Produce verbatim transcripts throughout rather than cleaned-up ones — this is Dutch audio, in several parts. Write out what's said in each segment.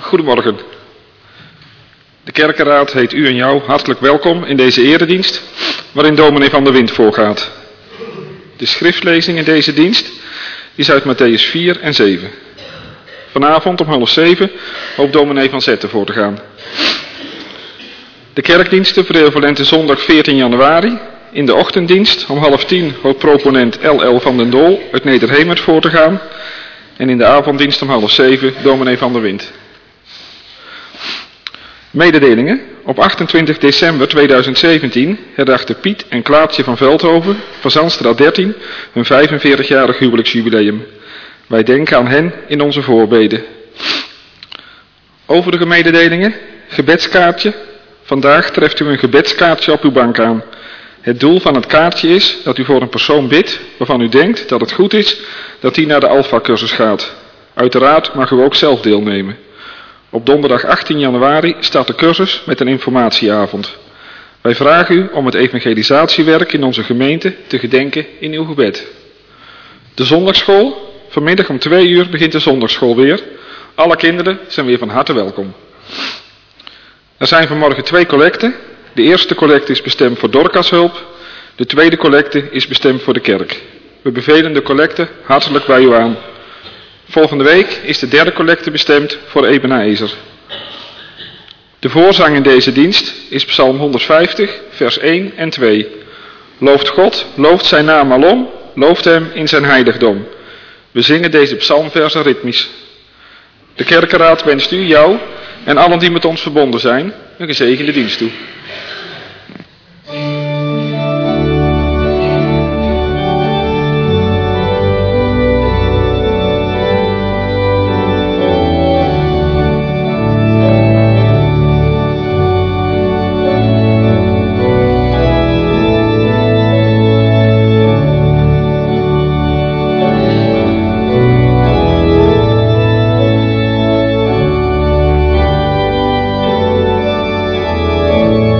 Goedemorgen. De kerkenraad heet u en jou hartelijk welkom in deze eredienst, waarin dominee Van der Wind voorgaat. De schriftlezing in deze dienst is uit Mattheüs vier en zeven. Vanavond om half zeven hoopt dominee Van Zetten voor te gaan. De kerkdiensten verdelen voor lente zondag veertien januari. In de ochtenddienst om half tien hoopt proponent L L van den Dool uit Nederhemert voor te gaan. En in de avonddienst om half zeven dominee Van der Wind. Mededelingen. Op achtentwintig december tweeduizend zeventien herdachten Piet en Klaartje van Veldhoven van Zandstraat dertien hun vijfenveertigjarig huwelijksjubileum. Wij denken aan hen in onze voorbeden. Overige mededelingen. Gebedskaartje. Vandaag treft u een gebedskaartje op uw bank aan. Het doel van het kaartje is dat u voor een persoon bidt waarvan u denkt dat het goed is dat die naar de Alpha-cursus gaat. Uiteraard mag u ook zelf deelnemen. Op donderdag achttien januari start de cursus met een informatieavond. Wij vragen u om het evangelisatiewerk in onze gemeente te gedenken in uw gebed. De zondagsschool. Vanmiddag om twee uur begint de zondagsschool weer. Alle kinderen zijn weer van harte welkom. Er zijn vanmorgen twee collecten. De eerste collecte is bestemd voor Dorcashulp. De tweede collecte is bestemd voor de kerk. We bevelen de collecte hartelijk bij u aan. Volgende week is de derde collecte bestemd voor Ebenezer. De voorzang in deze dienst is Psalm honderdvijftig, vers één en twee. Looft God, looft zijn naam alom, looft hem in zijn heiligdom. We zingen deze psalmversen ritmisch. De kerkenraad wenst u, jou en allen die met ons verbonden zijn een gezegende dienst toe. Thank you.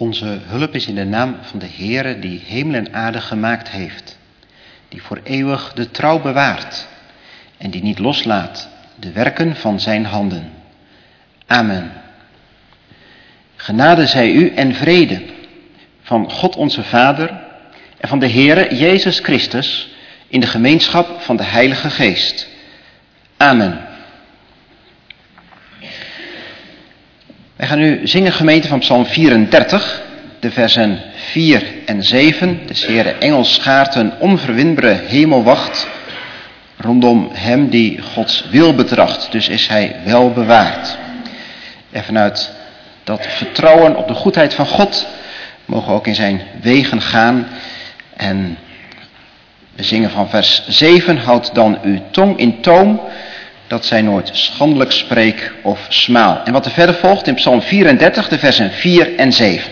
Onze hulp is in de naam van de Heere die hemel en aarde gemaakt heeft, die voor eeuwig de trouw bewaart en die niet loslaat de werken van zijn handen. Amen. Genade zij u en vrede van God onze Vader en van de Heere Jezus Christus in de gemeenschap van de Heilige Geest. Amen. Wij gaan nu zingen, gemeente, van Psalm vierendertig, de versen vier en zeven. Des Heere engel schaart een onverwinbare hemelwacht rondom hem die Gods wil betracht, dus is hij wel bewaard. En vanuit dat vertrouwen op de goedheid van God mogen we ook in zijn wegen gaan. En we zingen van vers zeven, houd dan uw tong in toom, dat zij nooit schandelijk spreek of smaal. En wat er verder volgt in Psalm vierendertig, de versen vier en zeven.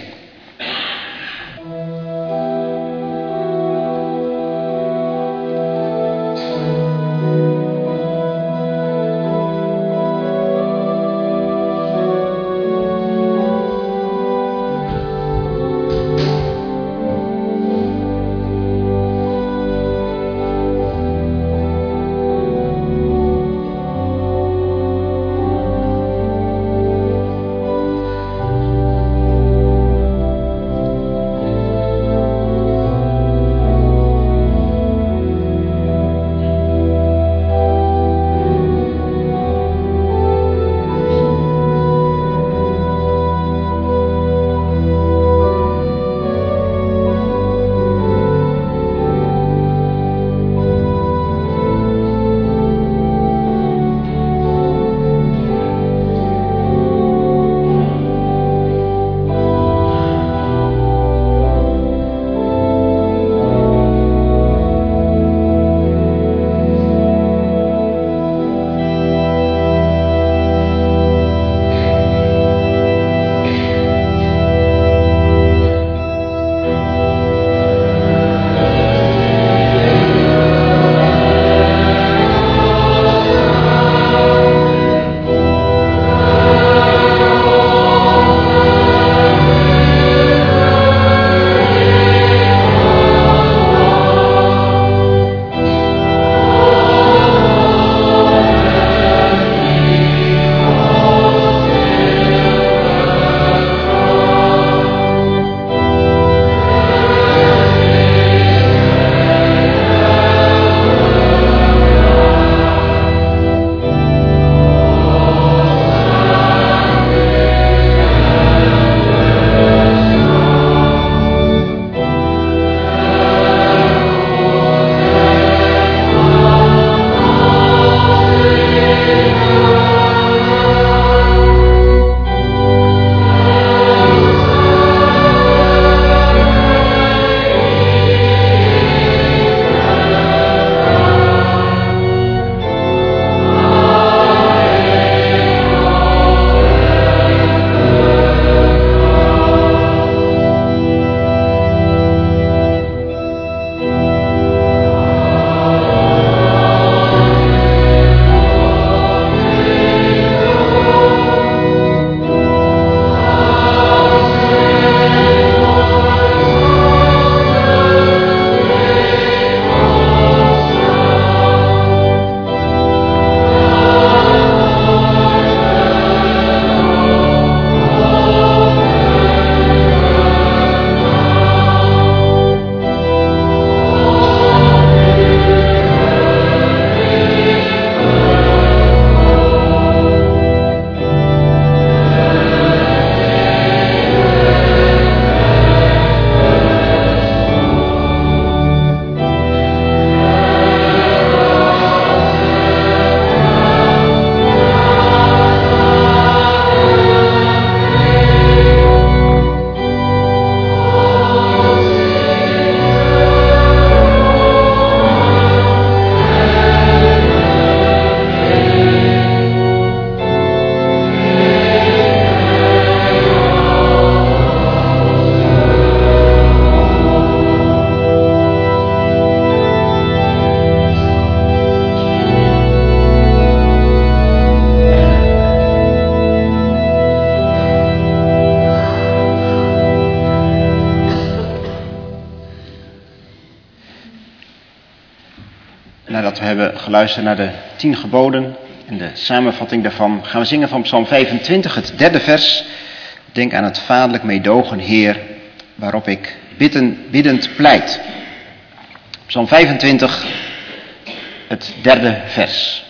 nadat we hebben geluisterd naar de tien geboden en de samenvatting daarvan, gaan we zingen van Psalm vijfentwintig, het derde vers. Denk aan het vaderlijk meedogen, Heer, waarop ik bidden, biddend pleit. Psalm vijfentwintig, het derde vers.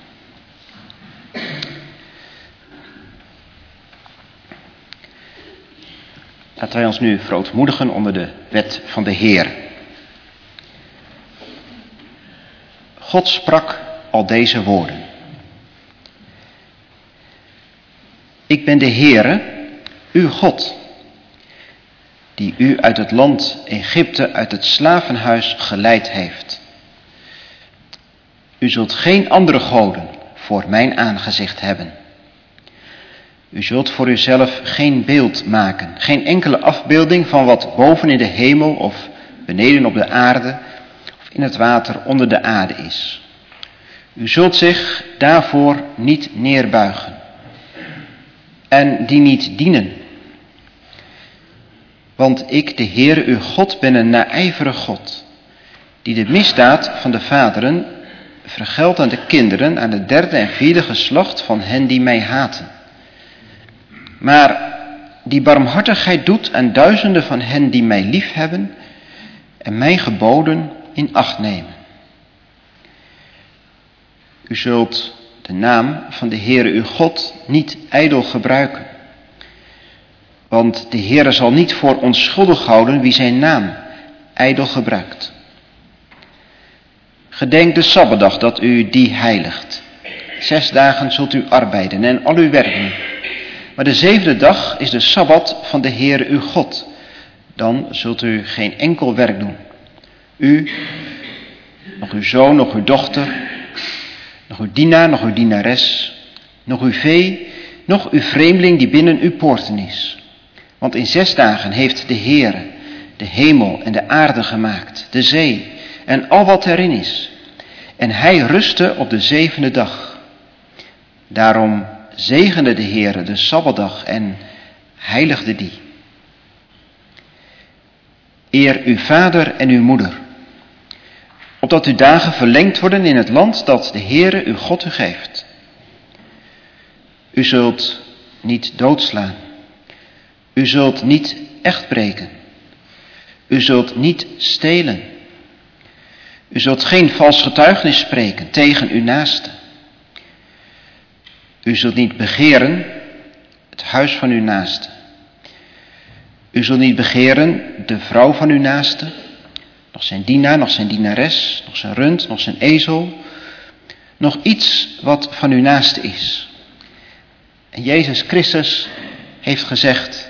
Laten wij ons nu verootmoedigen onder de wet van de Heer. God sprak al deze woorden. Ik ben de Heere, uw God, die u uit het land Egypte, uit het slavenhuis geleid heeft. U zult geen andere goden voor mijn aangezicht hebben. U zult voor uzelf geen beeld maken, geen enkele afbeelding van wat boven in de hemel of beneden op de aarde of in het water onder de aarde is. U zult zich daarvoor niet neerbuigen en die niet dienen. Want ik, de Heere uw God, ben een naijverig God, die de misdaad van de vaderen vergeldt aan de kinderen, aan het derde en vierde geslacht van hen die mij haten. Maar die barmhartigheid doet aan duizenden van hen die mij liefhebben en mijn geboden in acht nemen. U zult de naam van de Heere uw God niet ijdel gebruiken. Want de Heere zal niet voor onschuldig houden wie zijn naam ijdel gebruikt. Gedenk de Sabbatdag dat u die heiligt. Zes dagen zult u arbeiden en al uw werk doen. Maar de zevende dag is de Sabbat van de Heere uw God. Dan zult u geen enkel werk doen. U, nog uw zoon, nog uw dochter, nog uw dienaar, nog uw dienares, nog uw vee, nog uw vreemdeling die binnen uw poorten is. Want in zes dagen heeft de Heere de hemel en de aarde gemaakt, de zee en al wat erin is. En hij rustte op de zevende dag. Daarom zegende de Heere de Sabbatdag en heiligde die. Eer uw vader en uw moeder, opdat uw dagen verlengd worden in het land dat de Heere uw God u geeft. U zult niet doodslaan. U zult niet echt breken. U zult niet stelen. U zult geen vals getuigenis spreken tegen uw naaste. U zult niet begeren het huis van uw naaste. U zult niet begeren de vrouw van uw naaste, nog zijn dienaar, nog zijn dienares, nog zijn rund, nog zijn ezel, nog iets wat van uw naaste is. En Jezus Christus heeft gezegd,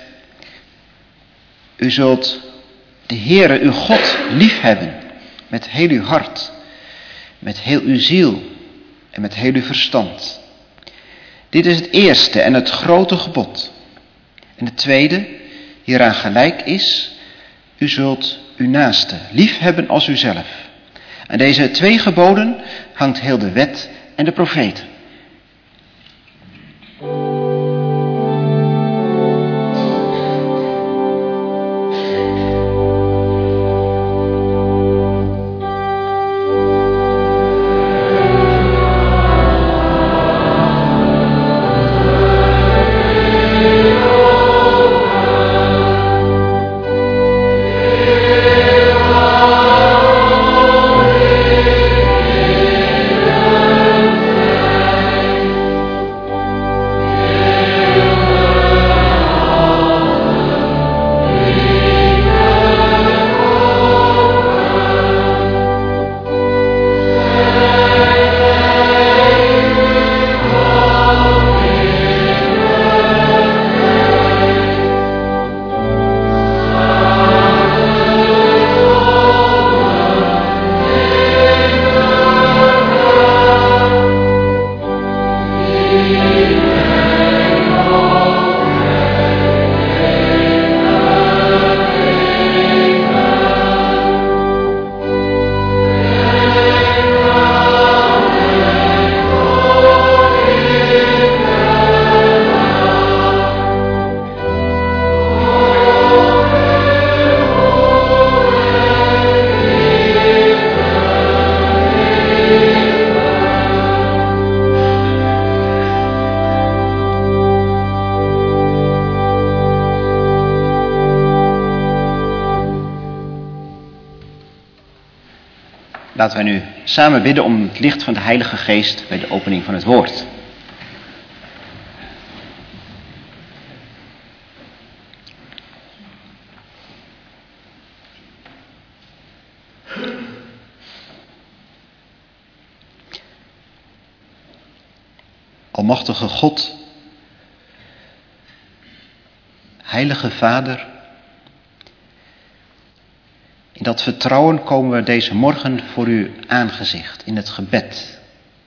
u zult de Heere uw God liefhebben met heel uw hart, met heel uw ziel en met heel uw verstand. Dit is het eerste en het grote gebod. En het tweede, hieraan gelijk is, u zult uw naaste liefhebben als uzelf. Aan deze twee geboden hangt heel de wet en de profeten. Laten wij nu samen bidden om het licht van de Heilige Geest bij de opening van het woord. Almachtige God, Heilige Vader, in dat vertrouwen komen we deze morgen voor uw aangezicht in het gebed.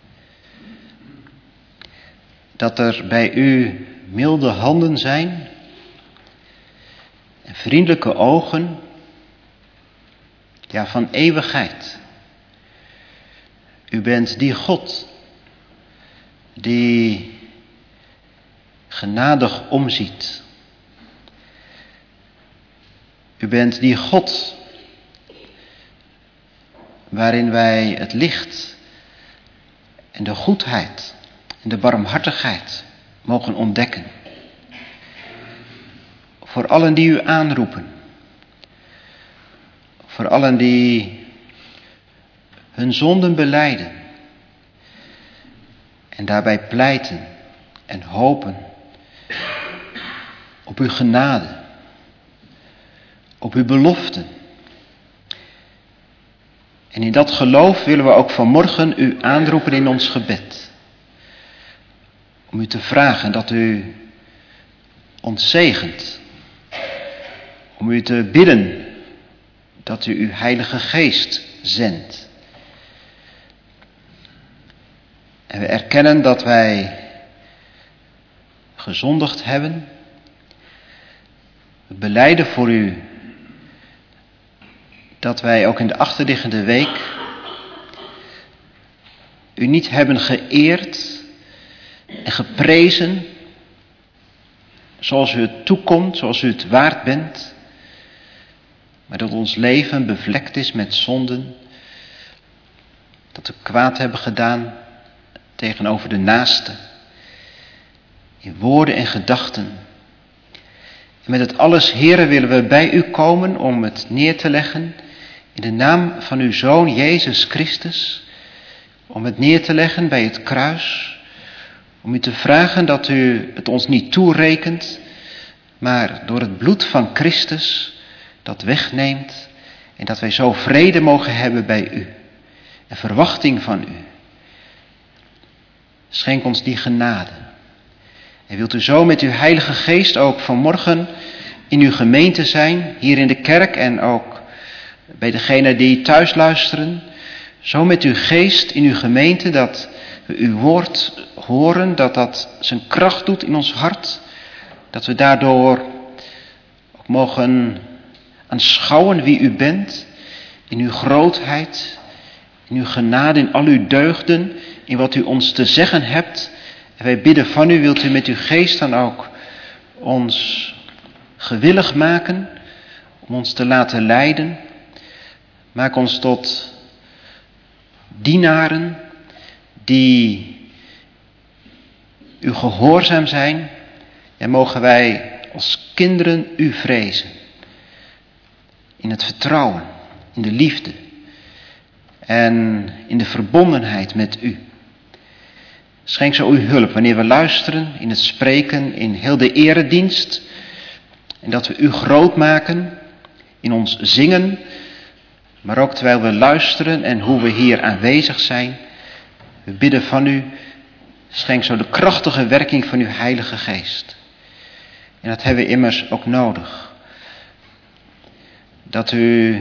Dat er bij u milde handen zijn en vriendelijke ogen, ja, van eeuwigheid. U bent die God die genadig omziet. U bent die God waarin wij het licht en de goedheid en de barmhartigheid mogen ontdekken. Voor allen die u aanroepen. Voor allen die hun zonden belijden. En daarbij pleiten en hopen op uw genade, op uw beloften. En in dat geloof willen we ook vanmorgen u aanroepen in ons gebed. Om u te vragen dat u ons zegent. Om u te bidden dat u uw Heilige Geest zendt. En we erkennen dat wij gezondigd hebben. We belijden voor u dat wij ook in de achterliggende week u niet hebben geëerd en geprezen zoals u het toekomt, zoals u het waard bent. Maar dat ons leven bevlekt is met zonden, dat we kwaad hebben gedaan tegenover de naaste, in woorden en gedachten. En met het alles, Heere, willen we bij u komen om het neer te leggen in de naam van uw Zoon Jezus Christus, om het neer te leggen bij het kruis, om u te vragen dat u het ons niet toerekent, maar door het bloed van Christus dat wegneemt en dat wij zo vrede mogen hebben bij u en verwachting van u. Schenk ons die genade. En wilt u zo met uw Heilige Geest ook vanmorgen in uw gemeente zijn, hier in de kerk en ook bij degenen die thuis luisteren. Zo met uw geest in uw gemeente, dat we uw woord horen, dat dat zijn kracht doet in ons hart. Dat we daardoor ook mogen aanschouwen wie u bent, in uw grootheid, in uw genade, in al uw deugden, in wat u ons te zeggen hebt. En wij bidden van u, wilt u met uw geest dan ook ons gewillig maken, om ons te laten leiden. Maak ons tot dienaren die u gehoorzaam zijn. En mogen wij als kinderen u vrezen. In het vertrouwen, in de liefde en in de verbondenheid met u. Schenk zo uw hulp wanneer we luisteren in het spreken, in heel de eredienst. En dat we u groot maken in ons zingen, maar ook terwijl we luisteren en hoe we hier aanwezig zijn. We bidden van u, schenk zo de krachtige werking van uw Heilige Geest. En dat hebben we immers ook nodig. Dat u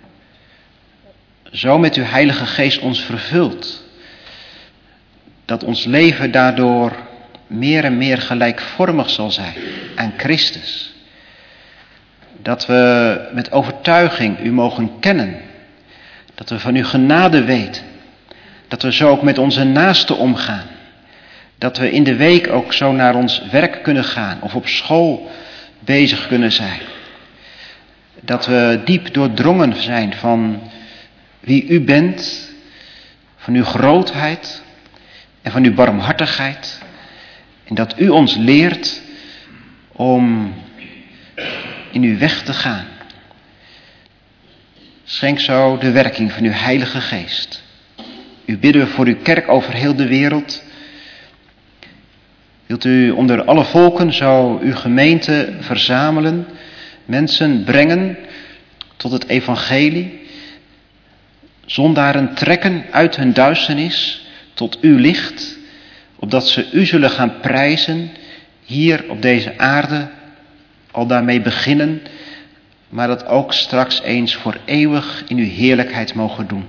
zo met uw Heilige Geest ons vervult. Dat ons leven daardoor meer en meer gelijkvormig zal zijn aan Christus. Dat we met overtuiging u mogen kennen. Dat we van uw genade weten. Dat we zo ook met onze naasten omgaan. Dat we in de week ook zo naar ons werk kunnen gaan of op school bezig kunnen zijn. Dat we diep doordrongen zijn van wie u bent, van uw grootheid en van uw barmhartigheid. En dat u ons leert om in uw weg te gaan. Schenk zo de werking van uw Heilige Geest. U bidden we voor uw kerk over heel de wereld. Wilt u onder alle volken zo uw gemeente verzamelen, mensen brengen tot het evangelie, zondaren trekken uit hun duisternis tot uw licht, opdat ze u zullen gaan prijzen, hier op deze aarde, al daarmee beginnen, maar dat ook straks eens voor eeuwig in uw heerlijkheid mogen doen.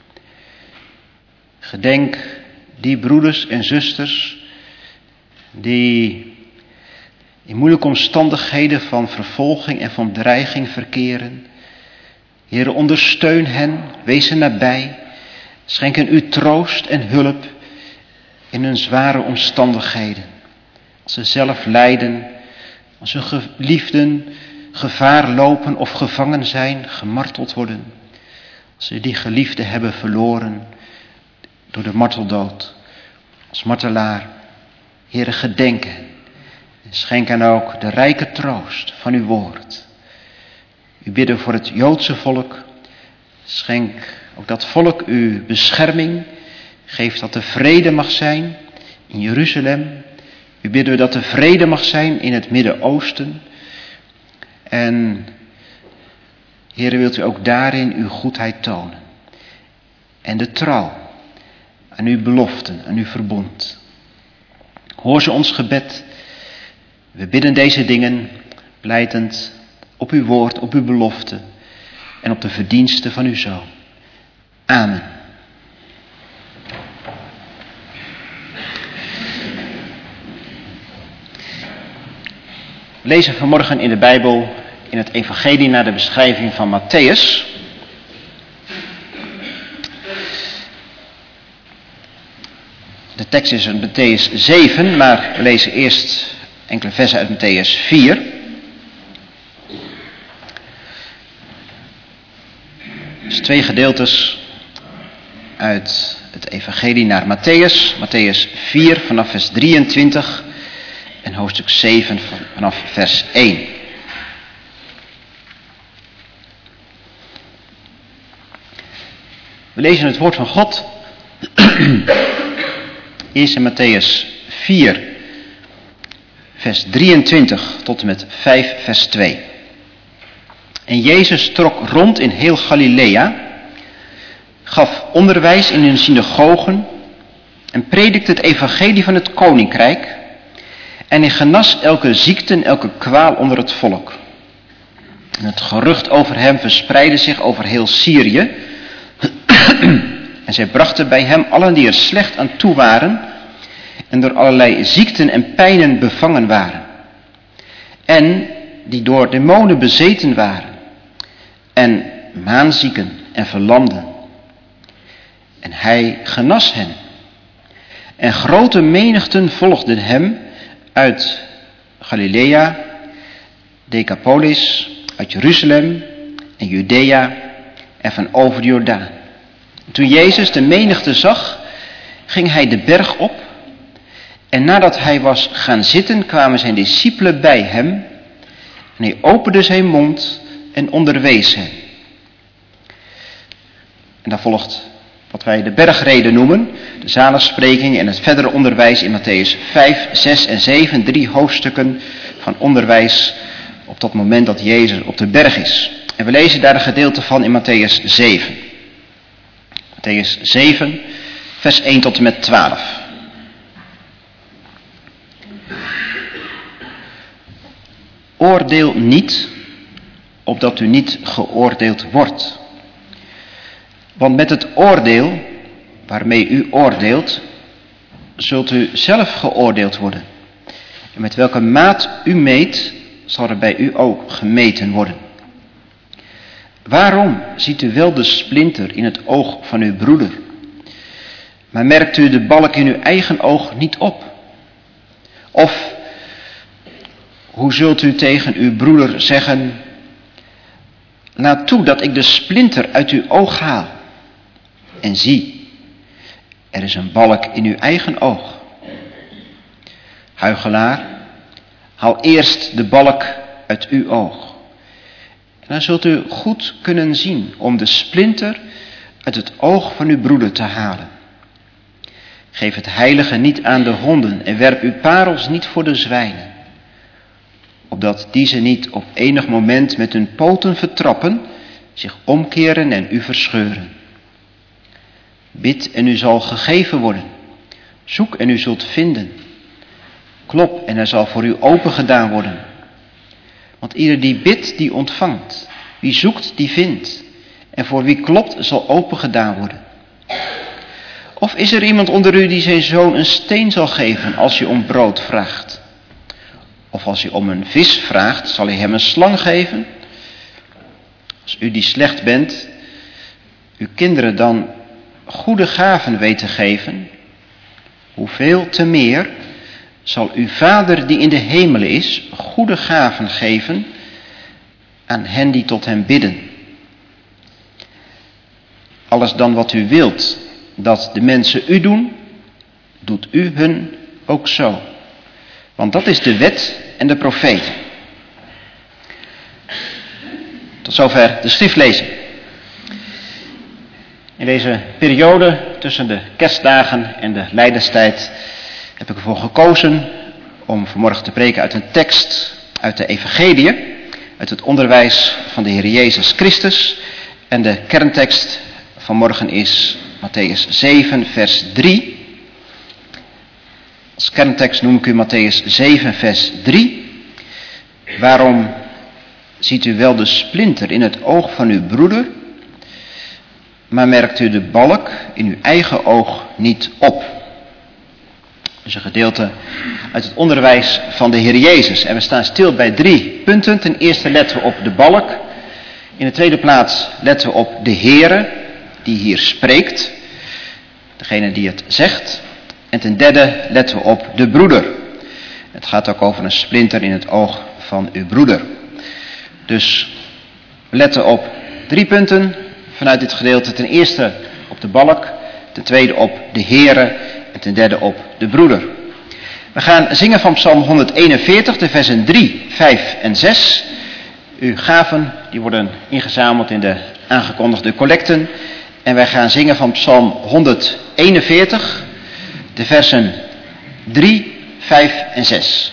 Gedenk die broeders en zusters die in moeilijke omstandigheden van vervolging en van dreiging verkeren. Heere, ondersteun hen, wees hen nabij, schenk hen uw troost en hulp in hun zware omstandigheden. Als ze zelf lijden, als hun geliefden gevaar lopen of gevangen zijn, gemarteld worden. Als ze die geliefden hebben verloren door de marteldood, als martelaar. Heere, gedenk hen. Schenk hen ook de rijke troost van uw woord. U bidden voor het Joodse volk. Schenk ook dat volk uw bescherming. Geef dat er vrede mag zijn in Jeruzalem. U bidden we dat er vrede mag zijn in het Midden-Oosten. En Heere, wilt u ook daarin uw goedheid tonen. En de trouw aan uw beloften, aan uw verbond. Hoor ze ons gebed. We bidden deze dingen, pleitend op uw woord, op uw belofte en op de verdiensten van uw Zoon. Amen. We lezen vanmorgen in de Bijbel, in het evangelie naar de beschrijving van Matthäus. De tekst is uit Matthäus zeven, maar we lezen eerst enkele versen uit Matthäus vier. Dus twee gedeeltes uit het evangelie naar Matthäus. Matthäus vier vanaf vers drieëntwintig en hoofdstuk zeven vanaf vers één. We lezen het woord van God. Eerst in Matthäus vier, vers drieëntwintig tot en met vijf, vers twee. En Jezus trok rond in heel Galilea, gaf onderwijs in hun synagogen en predikte het evangelie van het koninkrijk. En hij genas elke ziekte en elke kwaal onder het volk. En het gerucht over hem verspreidde zich over heel Syrië. En zij brachten bij hem allen die er slecht aan toe waren en door allerlei ziekten en pijnen bevangen waren. En die door demonen bezeten waren en maanzieken en verlamden. En hij genas hen. En grote menigten volgden hem uit Galilea, Decapolis, uit Jeruzalem en Judea en van over de Jordaan. Toen Jezus de menigte zag, ging hij de berg op. En nadat hij was gaan zitten, kwamen zijn discipelen bij hem. En hij opende zijn mond en onderwees hen. En dan volgt wat wij de bergreden noemen, de zaligspreking en het verdere onderwijs in Matthäus vijf, zes en zeven, drie hoofdstukken van onderwijs op dat moment dat Jezus op de berg is. En we lezen daar een gedeelte van in Matthäus zeven. Matthäus zeven, vers één tot en met twaalf. Oordeel niet, opdat u niet geoordeeld wordt. Want met het oordeel waarmee u oordeelt, zult u zelf geoordeeld worden. En met welke maat u meet, zal er bij u ook gemeten worden. Waarom ziet u wel de splinter in het oog van uw broeder, maar merkt u de balk in uw eigen oog niet op? Of hoe zult u tegen uw broeder zeggen, laat toe dat ik de splinter uit uw oog haal? En zie, er is een balk in uw eigen oog. Huichelaar, haal eerst de balk uit uw oog. En dan zult u goed kunnen zien om de splinter uit het oog van uw broeder te halen. Geef het heilige niet aan de honden en werp uw parels niet voor de zwijnen, opdat die ze niet op enig moment met hun poten vertrappen, zich omkeren en u verscheuren. Bid en u zal gegeven worden. Zoek en u zult vinden. Klop en er zal voor u open gedaan worden. Want ieder die bidt, die ontvangt. Wie zoekt, die vindt. En voor wie klopt, zal open gedaan worden. Of is er iemand onder u die zijn zoon een steen zal geven als hij om brood vraagt? Of als hij om een vis vraagt, zal hij hem een slang geven? Als u die slecht bent, uw kinderen dan goede gaven weet te geven, hoeveel te meer zal uw Vader die in de hemelen is, goede gaven geven aan hen die tot hem bidden. Alles dan wat u wilt dat de mensen u doen, doet u hun ook zo. Want dat is de wet en de profeten. Tot zover de schriftlezing. In deze periode tussen de kerstdagen en de lijdenstijd heb ik ervoor gekozen om vanmorgen te preken uit een tekst uit de Evangeliën, uit het onderwijs van de Heer Jezus Christus. En de kerntekst vanmorgen is Mattheüs zeven, vers drie. Als kerntekst noem ik u Mattheüs zeven, vers drie. Waarom ziet u wel de splinter in het oog van uw broeder, maar merkt u de balk in uw eigen oog niet op? Dus een gedeelte uit het onderwijs van de Heer Jezus. En we staan stil bij drie punten. Ten eerste letten we op de balk. In de tweede plaats letten we op de Heere die hier spreekt. Degene die het zegt. En ten derde letten we op de broeder. Het gaat ook over een splinter in het oog van uw broeder. Dus we letten op drie punten vanuit dit gedeelte. Ten eerste op de balk. Ten tweede op de Heere. En ten derde op de broeder. We gaan zingen van Psalm honderdeenenveertig, de versen drie, vijf en zes. Uw gaven die worden ingezameld in de aangekondigde collecten. En wij gaan zingen van Psalm honderdeenenveertig, de versen drie, vijf en zes.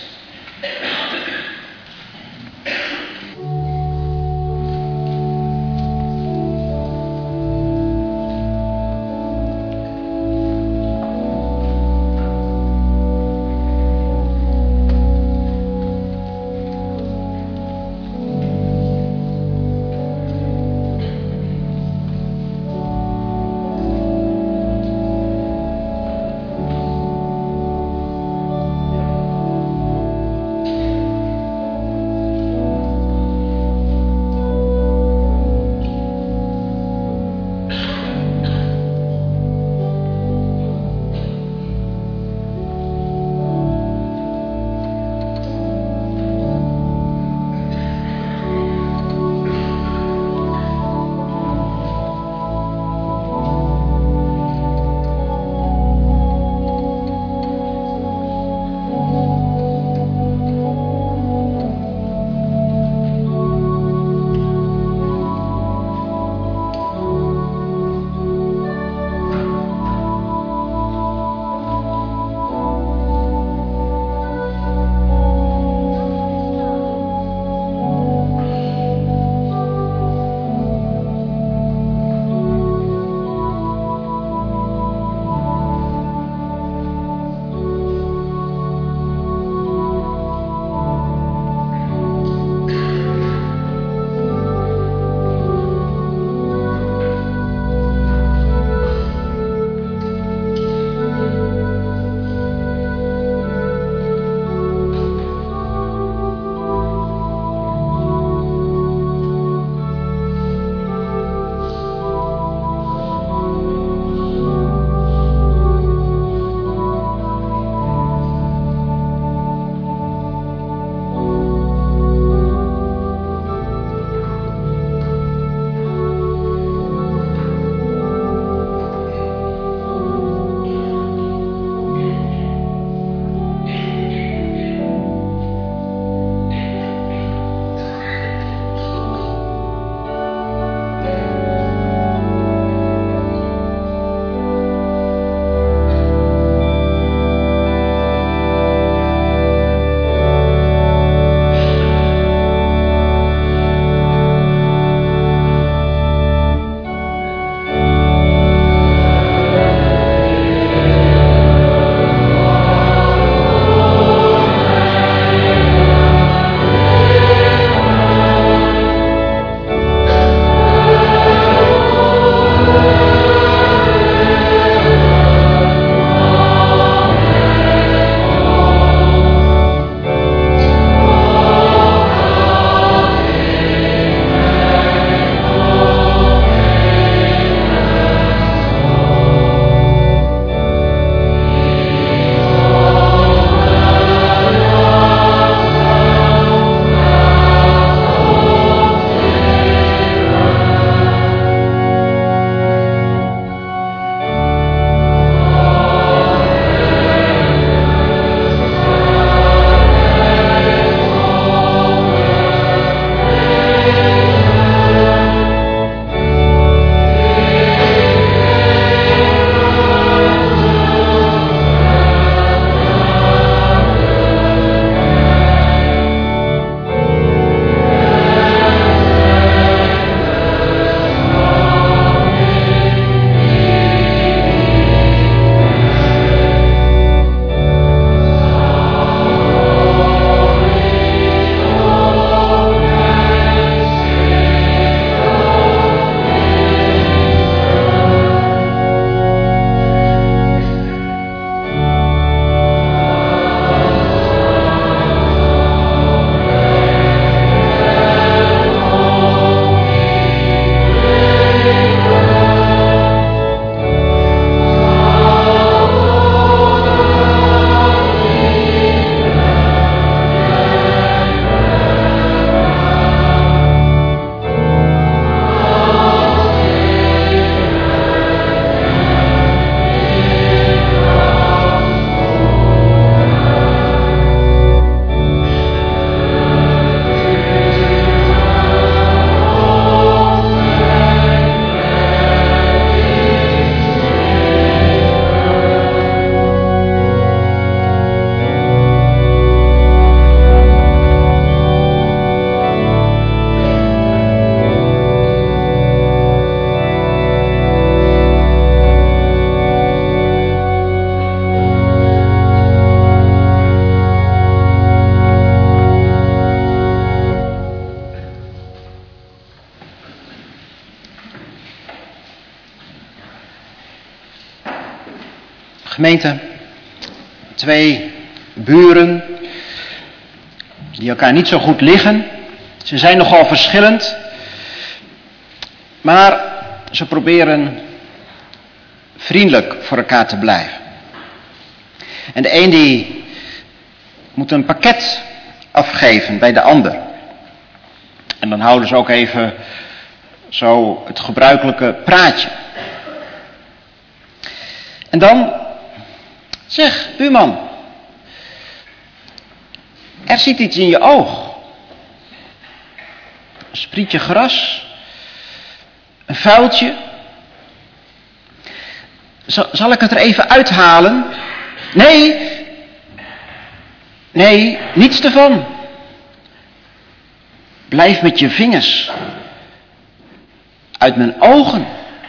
Thank Gemeente, twee buren die elkaar niet zo goed liggen. Ze zijn nogal verschillend, maar ze proberen vriendelijk voor elkaar te blijven. En de een die moet een pakket afgeven bij de ander. En dan houden ze ook even zo het gebruikelijke praatje. En dan, zeg, buurman, er zit iets in je oog. Een sprietje gras, een vuiltje. Zal, zal ik het er even uithalen? Nee, nee, niets ervan. Blijf met je vingers uit mijn ogen.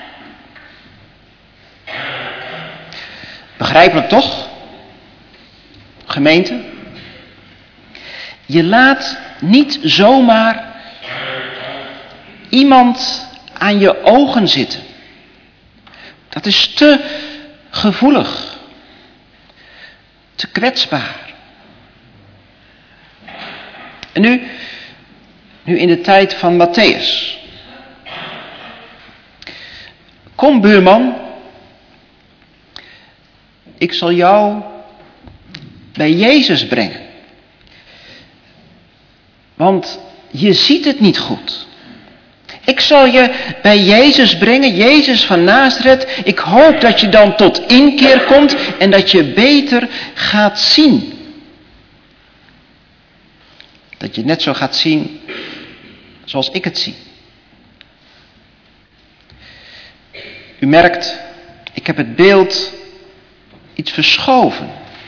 Begrijpelijk toch, gemeente? Je laat niet zomaar iemand aan je ogen zitten. Dat is te gevoelig, te kwetsbaar. En nu, nu in de tijd van Mattheüs. Kom, buurman, ik zal jou bij Jezus brengen. Want je ziet het niet goed. Ik zal je bij Jezus brengen, Jezus van Nazareth. Ik hoop dat je dan tot inkeer komt en dat je beter gaat zien. Dat je net zo gaat zien zoals ik het zie. U merkt, ik heb het beeld iets verschoven.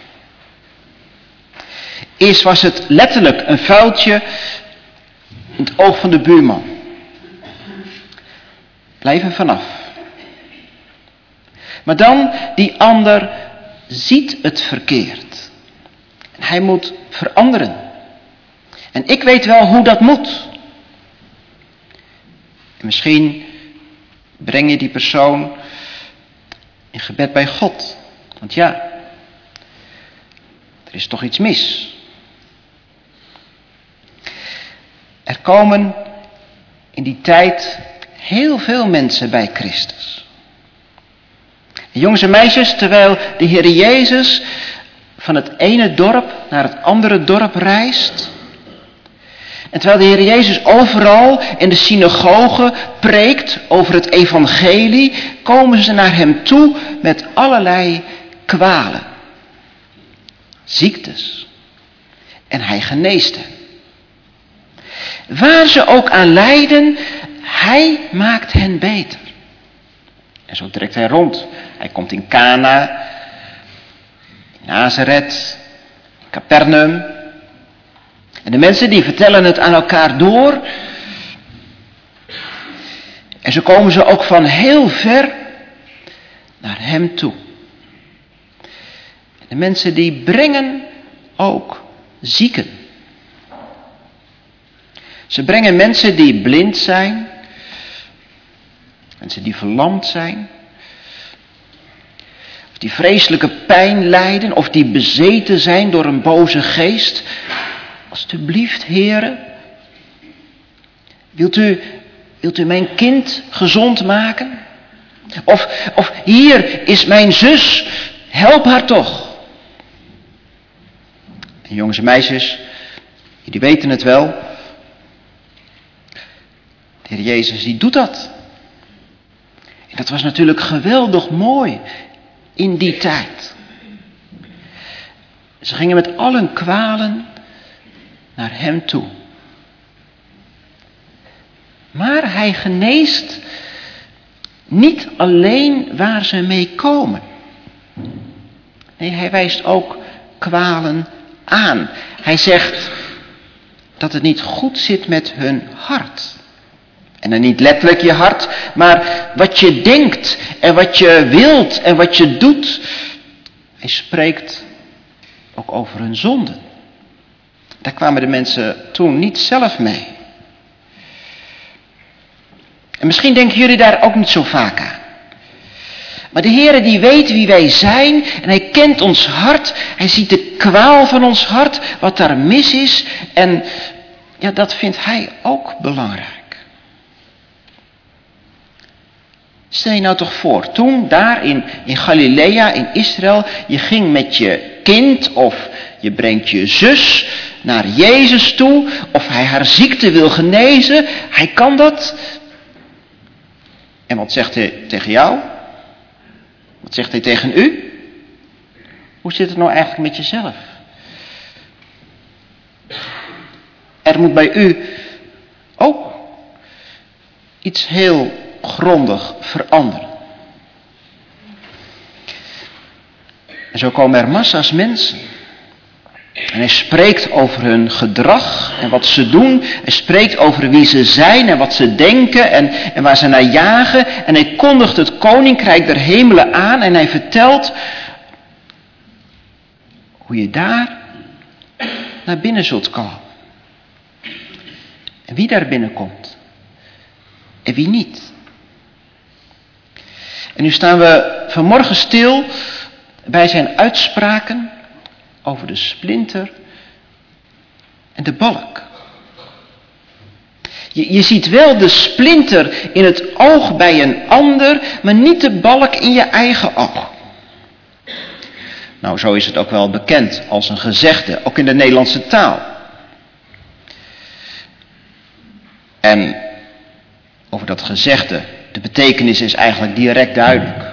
Eerst was het letterlijk een vuiltje in het oog van de buurman. Blijf er vanaf. Maar dan, die ander ziet het verkeerd. En hij moet veranderen. En ik weet wel hoe dat moet. En misschien breng je die persoon in gebed bij God. Want ja, er is toch iets mis. Er komen in die tijd heel veel mensen bij Christus. En jongens en meisjes, terwijl de Heer Jezus van het ene dorp naar het andere dorp reist. En terwijl de Heer Jezus overal in de synagoge preekt over het evangelie, komen ze naar hem toe met allerlei kwalen. Ziektes. En hij geneest hen. Waar ze ook aan lijden, hij maakt hen beter. En zo trekt hij rond. Hij komt in Cana, in Nazareth, Capernaum. En de mensen die vertellen het aan elkaar door. En zo komen ze ook van heel ver naar hem toe. En de mensen die brengen ook zieken. Ze brengen mensen die blind zijn. Mensen die verlamd zijn. Of die vreselijke pijn lijden. Of die bezeten zijn door een boze geest. Alsjeblieft, heren. Wilt u, wilt u mijn kind gezond maken? Of, of hier is mijn zus. Help haar toch. En jongens en meisjes. Die weten het wel. De Heer Jezus die doet dat. En dat was natuurlijk geweldig mooi in die tijd. Ze gingen met al hun kwalen naar hem toe. Maar hij geneest niet alleen waar ze mee komen. Nee, hij wijst ook kwalen aan. Hij zegt dat het niet goed zit met hun hart. En dan niet letterlijk je hart, maar wat je denkt en wat je wilt en wat je doet. Hij spreekt ook over hun zonden. Daar kwamen de mensen toen niet zelf mee. En misschien denken jullie daar ook niet zo vaak aan. Maar de Heere die weet wie wij zijn en hij kent ons hart. Hij ziet de kwaal van ons hart, wat daar mis is. En ja, dat vindt hij ook belangrijk. Stel je nou toch voor, toen daar in, in Galilea, in Israël, je ging met je kind of je brengt je zus naar Jezus toe, of hij haar ziekte wil genezen, hij kan dat. En wat zegt hij tegen jou? Wat zegt hij tegen u? Hoe zit het nou eigenlijk met jezelf? Er moet bij u ook iets heel grondig veranderen. En zo komen er massa's mensen. En hij spreekt over hun gedrag en wat ze doen. Hij spreekt over wie ze zijn en wat ze denken en, en waar ze naar jagen. En hij kondigt het koninkrijk der hemelen aan en hij vertelt hoe je daar naar binnen zult komen. En wie daar binnenkomt. En wie niet. En nu staan we vanmorgen stil bij zijn uitspraken over de splinter en de balk. Je, je ziet wel de splinter in het oog bij een ander, maar niet de balk in je eigen oog. Nou, zo is het ook wel bekend als een gezegde, ook in de Nederlandse taal. En over dat gezegde, de betekenis is eigenlijk direct duidelijk.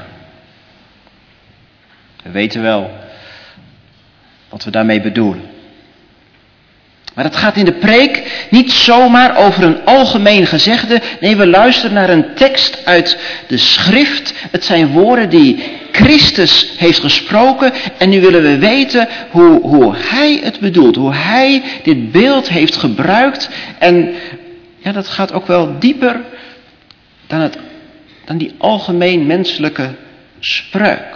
We weten wel wat we daarmee bedoelen. Maar het gaat in de preek niet zomaar over een algemeen gezegde. Nee, we luisteren naar een tekst uit de schrift. Het zijn woorden die Christus heeft gesproken. En nu willen we weten hoe, hoe hij het bedoelt. Hoe hij dit beeld heeft gebruikt. En ja, dat gaat ook wel dieper dan, het, dan die algemeen menselijke spreuk.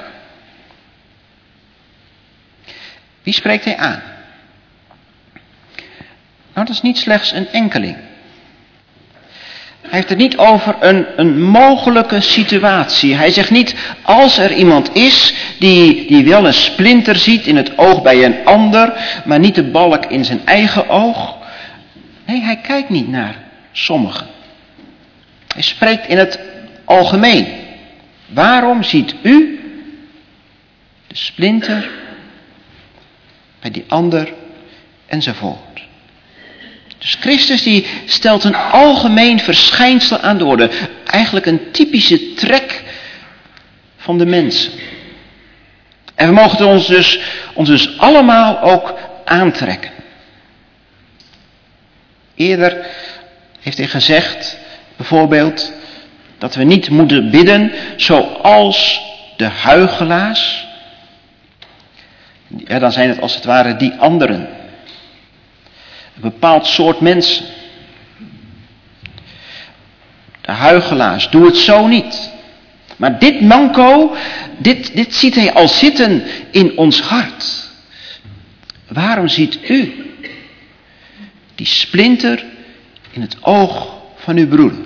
Wie spreekt hij aan? Nou, dat is niet slechts een enkeling. Hij heeft het niet over een, een mogelijke situatie. Hij zegt niet, als er iemand is die, die wel een splinter ziet in het oog bij een ander, maar niet de balk in zijn eigen oog. Nee, hij kijkt niet naar sommigen. Hij spreekt in het algemeen. Waarom ziet u de splinter bij die ander enzovoort? Dus Christus die stelt een algemeen verschijnsel aan de orde. Eigenlijk een typische trek van de mensen. En we mogen het ons dus, ons dus allemaal ook aantrekken. Eerder heeft hij gezegd, bijvoorbeeld, dat we niet moeten bidden zoals de huichelaars. Ja, dan zijn het als het ware die anderen. Een bepaald soort mensen. De huichelaars, doe het zo niet. Maar dit manco, dit, dit ziet hij al zitten in ons hart. Waarom ziet u die splinter in het oog van uw broeder?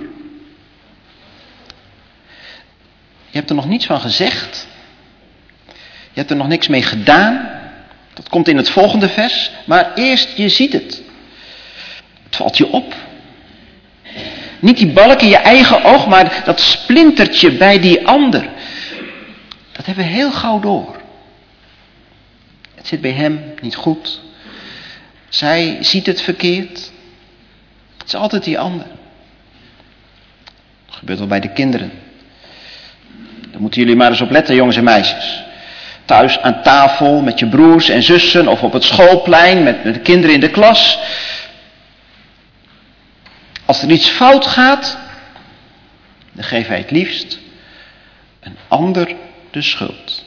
Je hebt er nog niets van gezegd. Je hebt er nog niks mee gedaan. Dat komt in het volgende vers. Maar eerst, je ziet het. Het valt je op. Niet die balk in je eigen oog, maar dat splintertje bij die ander. Dat hebben we heel gauw door. Het zit bij hem niet goed. Zij ziet het verkeerd. Het is altijd die ander. Dat gebeurt wel bij de kinderen. Daar moeten jullie maar eens op letten, jongens en meisjes. Thuis aan tafel met je broers en zussen of op het schoolplein met, met de kinderen in de klas. Als er iets fout gaat, dan geeft hij het liefst een ander de schuld.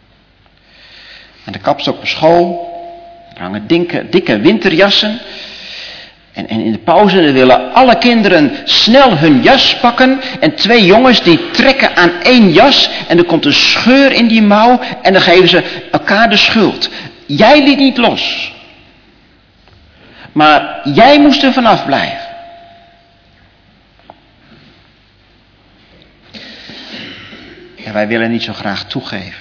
En de kapstok op school, er hangen dikke, dikke winterjassen. En, en in de pauze dan willen alle kinderen snel hun jas pakken. En twee jongens die trekken aan één jas. En er komt een scheur in die mouw. En dan geven ze elkaar de schuld. Jij liet niet los. Maar jij moest er vanaf blijven. En wij willen niet zo graag toegeven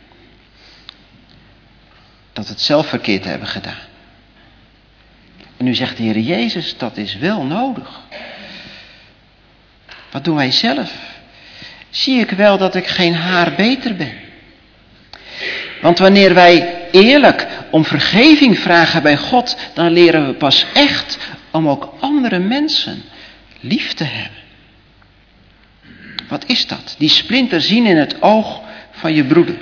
dat we het zelf verkeerd hebben gedaan. En nu zegt de Heer Jezus, dat is wel nodig. Wat doen wij zelf? Zie ik wel dat ik geen haar beter ben? Want wanneer wij eerlijk om vergeving vragen bij God, dan leren we pas echt om ook andere mensen lief te hebben. Wat is dat? Die splinter zien in het oog van je broeder.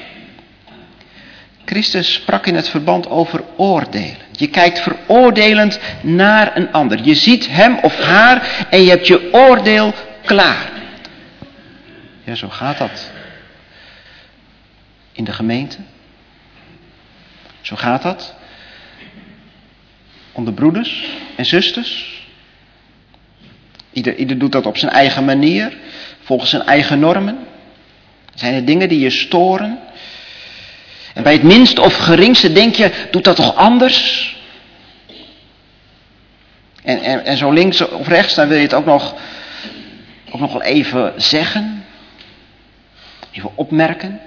Christus sprak in het verband over oordelen. Je kijkt veroordelend naar een ander. Je ziet hem of haar en je hebt je oordeel klaar. Ja, zo gaat dat in de gemeente. Zo gaat dat onder broeders en zusters. Ieder, ieder doet dat op zijn eigen manier, volgens zijn eigen normen. Zijn er dingen die je storen? En bij het minste of geringste denk je, doet dat toch anders? En, en, en zo links of rechts, dan wil je het ook nog, ook nog wel even zeggen. Even opmerken.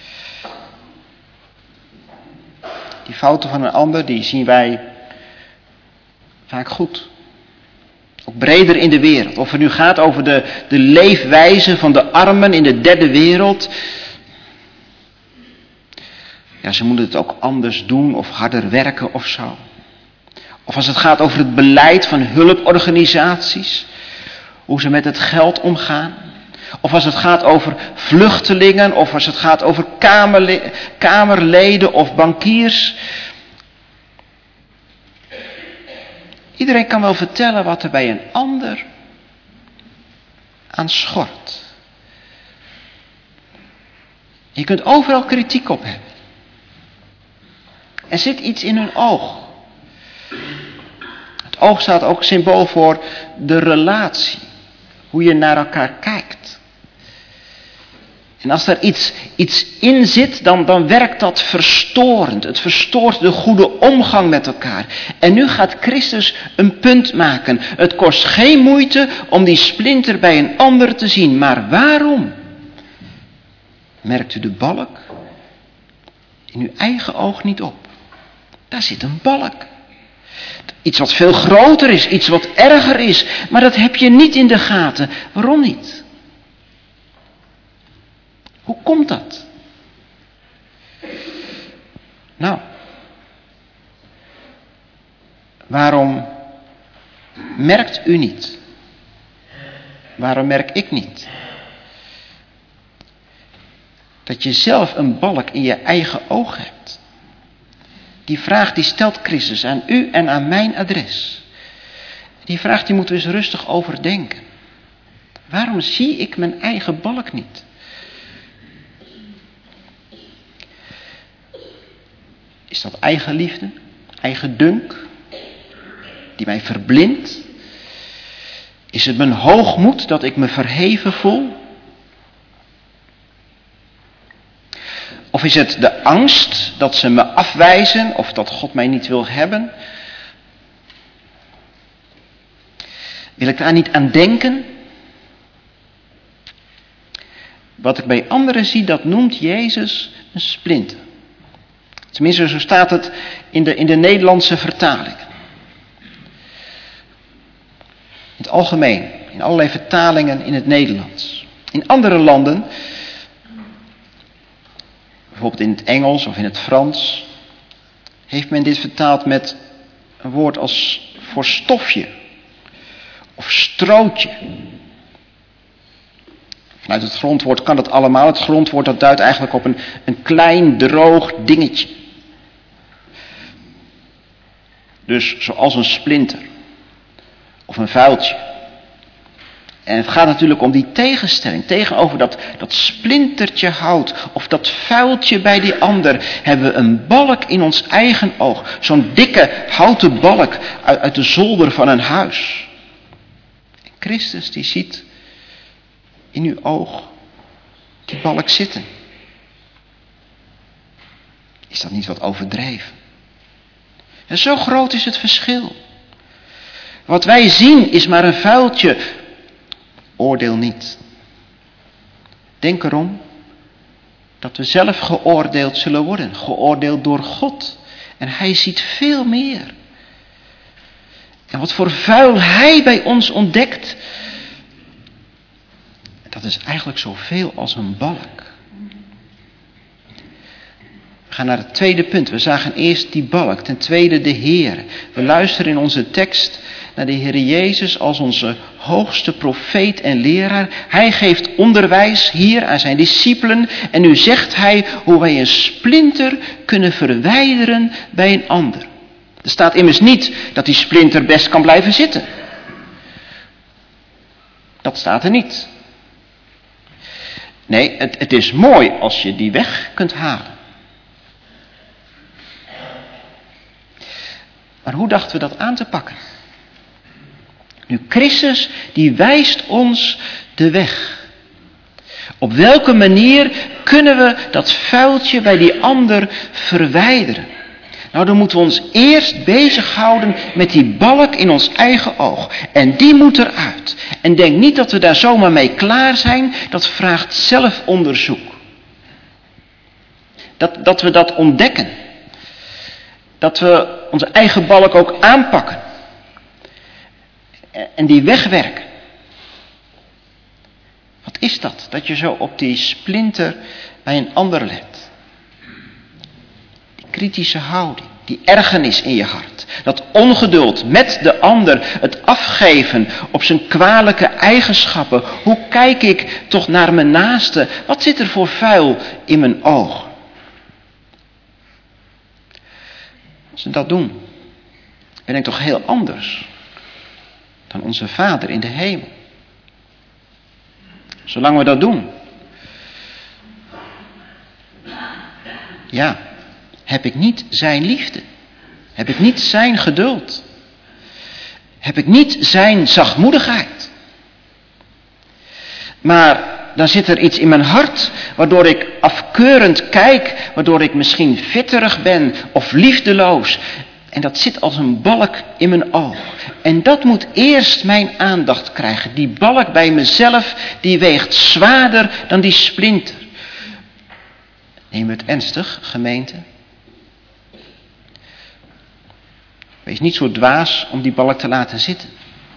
Die fouten van een ander, die zien wij vaak goed. Ook breder in de wereld. Of het nu gaat over de, de leefwijze van de armen in de derde wereld. Ja, ze moeten het ook anders doen of harder werken of zo. Of als het gaat over het beleid van hulporganisaties. Hoe ze met het geld omgaan. Of als het gaat over vluchtelingen. Of als het gaat over kamerle- kamerleden of bankiers. Iedereen kan wel vertellen wat er bij een ander aan schort. Je kunt overal kritiek op hebben. Er zit iets in hun oog. Het oog staat ook symbool voor de relatie. Hoe je naar elkaar kijkt. En als er iets, iets in zit, dan, dan werkt dat verstorend. Het verstoort de goede omgang met elkaar. En nu gaat Christus een punt maken. Het kost geen moeite om die splinter bij een ander te zien. Maar waarom? Merkt u de balk in uw eigen oog niet op? Daar zit een balk. Iets wat veel groter is, iets wat erger is. Maar dat heb je niet in de gaten. Waarom niet? Hoe komt dat? Nou, waarom merkt u niet? Waarom merk ik niet? Dat je zelf een balk in je eigen oog hebt. Die vraag die stelt Christus aan u en aan mijn adres. Die vraag die moeten we eens rustig overdenken. Waarom zie ik mijn eigen balk niet? Is dat eigenliefde, eigen dunk, die mij verblindt? Is het mijn hoogmoed dat ik me verheven voel? Of is het de angst dat ze me afwijzen of dat God mij niet wil hebben? Wil ik daar niet aan denken? Wat ik bij anderen zie, dat noemt Jezus een splinter. Tenminste, zo staat het in de, in de Nederlandse vertaling. In het algemeen, in allerlei vertalingen in het Nederlands. In andere landen, bijvoorbeeld in het Engels of in het Frans, heeft men dit vertaald met een woord als voor stofje of strootje. Vanuit het grondwoord kan dat allemaal. Het grondwoord dat duidt eigenlijk op een, een klein droog dingetje. Dus zoals een splinter. Of een vuiltje. En het gaat natuurlijk om die tegenstelling. Tegenover dat, dat splintertje hout of dat vuiltje bij die ander hebben we een balk in ons eigen oog. Zo'n dikke houten balk uit, uit de zolder van een huis. En Christus die ziet in uw oog die balk zitten. Is dat niet wat overdreven? En zo groot is het verschil. Wat wij zien is maar een vuiltje. Oordeel niet. Denk erom Dat we zelf geoordeeld zullen worden. Geoordeeld door God. En hij ziet veel meer. En wat voor vuil hij bij ons ontdekt. Dat is eigenlijk zoveel als een balk. We gaan naar het tweede punt. We zagen eerst die balk. Ten tweede de Heer. We luisteren in onze tekst naar de Heer Jezus als onze hoogste profeet en leraar. Hij geeft onderwijs hier aan zijn discipelen. En nu zegt hij hoe wij een splinter kunnen verwijderen bij een ander. Er staat immers niet dat die splinter best kan blijven zitten. Dat staat er niet. Nee, het, het is mooi als je die weg kunt halen. Maar hoe dachten we dat aan te pakken? Nu, Christus die wijst ons de weg. Op welke manier kunnen we dat vuiltje bij die ander verwijderen? Nou, dan moeten we ons eerst bezighouden met die balk in ons eigen oog. En die moet eruit. En denk niet dat we daar zomaar mee klaar zijn. Dat vraagt zelfonderzoek. Dat, dat we dat ontdekken. Dat we onze eigen balk ook aanpakken. En die wegwerken. Wat is dat? Dat je zo op die splinter bij een ander let. Die kritische houding. Die ergernis in je hart. Dat ongeduld met de ander. Het afgeven op zijn kwalijke eigenschappen. Hoe kijk ik toch naar mijn naaste? Wat zit er voor vuil in mijn oog? Als we dat doen, ben ik toch heel anders dan onze Vader in de hemel. Zolang we dat doen, ja, heb ik niet zijn liefde, heb ik niet zijn geduld, heb ik niet zijn zachtmoedigheid. Maar dan zit er iets in mijn hart waardoor ik afkeurend kijk, waardoor ik misschien vitterig ben of liefdeloos. En dat zit als een balk in mijn oog. En dat moet eerst mijn aandacht krijgen. Die balk bij mezelf, die weegt zwaarder dan die splinter. Neem het ernstig, gemeente. Wees niet zo dwaas om die balk te laten zitten.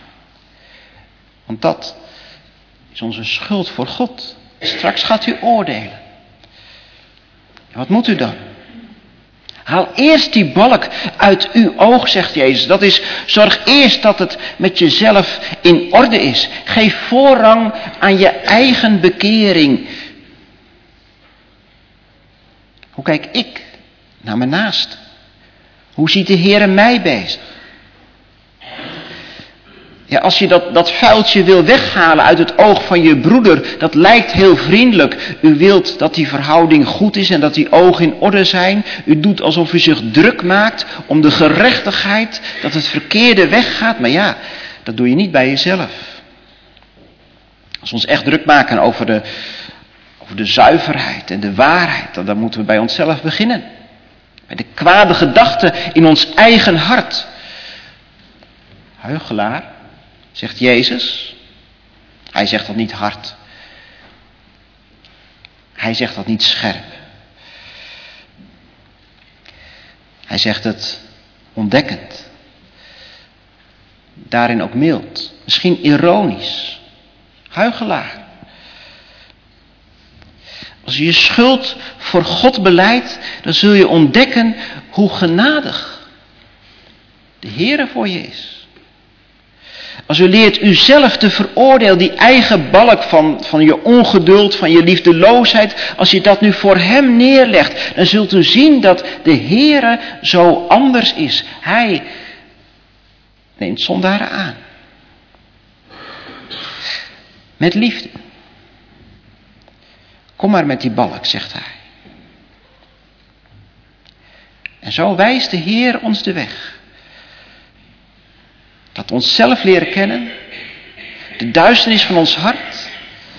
Want dat is onze schuld voor God. Straks gaat u oordelen. En wat moet u dan? Haal eerst die balk uit uw oog, zegt Jezus. Dat is, zorg eerst dat het met jezelf in orde is. Geef voorrang aan je eigen bekering. Hoe kijk ik naar mijn naast? Hoe ziet de Heer mij bezig? Ja, als je dat, dat vuiltje wil weghalen uit het oog van je broeder, dat lijkt heel vriendelijk. U wilt dat die verhouding goed is en dat die ogen in orde zijn. U doet alsof u zich druk maakt om de gerechtigheid, dat het verkeerde weggaat. Maar ja, dat doe je niet bij jezelf. Als we ons echt druk maken over de, over de zuiverheid en de waarheid, dan, dan moeten we bij onszelf beginnen. Bij de kwade gedachten in ons eigen hart. Huichelaar, zegt Jezus. Hij zegt dat niet hard. Hij zegt dat niet scherp. Hij zegt het ontdekkend. Daarin ook mild. Misschien ironisch. Huichelaar. Als je je schuld voor God belijdt, dan zul je ontdekken hoe genadig de Heere voor je is. Als u leert uzelf te veroordelen, die eigen balk van, van je ongeduld, van je liefdeloosheid, als je dat nu voor hem neerlegt, dan zult u zien dat de Heere zo anders is. Hij neemt zondaren aan. Met liefde. Kom maar met die balk, zegt hij. En zo wijst de Heer ons de weg. Dat we onszelf leren kennen. De duisternis van ons hart.